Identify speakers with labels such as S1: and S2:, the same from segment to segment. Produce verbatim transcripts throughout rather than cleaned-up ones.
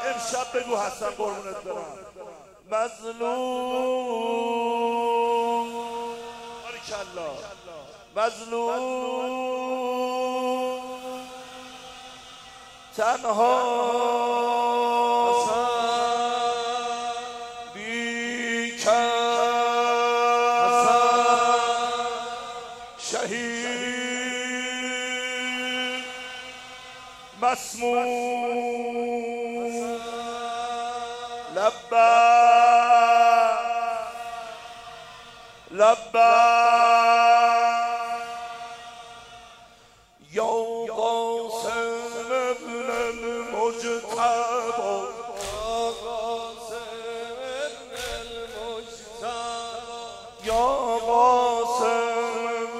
S1: امشب بگو حسن قربونت برم مظلوم باریکالله مظلوم تنها شهید مسموم لبیک لبیک یا قاسم ابن المجتبی یا قاسم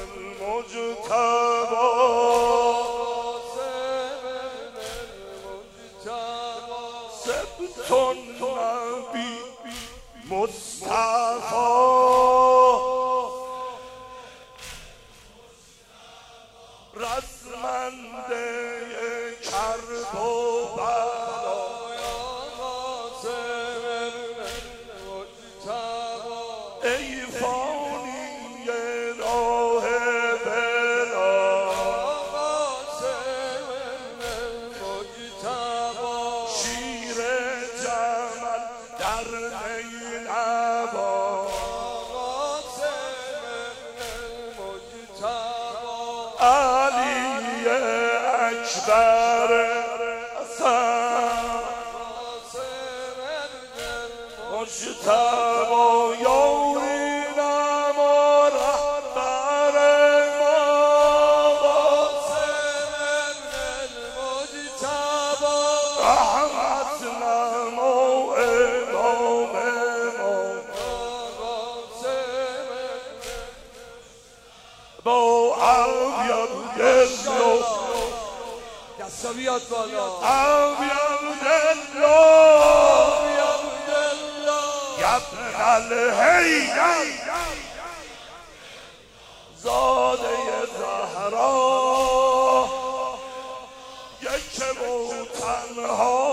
S1: سبتون نبی مصطفی رزمنده کرب و بلا ای فانی راه بلا شیر جمل در نیلبا علی اکبر حسن مجتبی یاری نما رهبر ما رحمت نما امام ما با ابیض دلو
S2: دستا بیاد بالا
S1: ابیض دلو ابن الهیدر زاده زهرا یک و تنها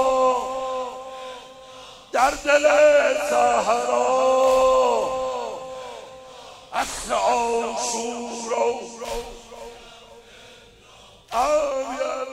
S1: در دل صحرا اصل عاشورا ابیض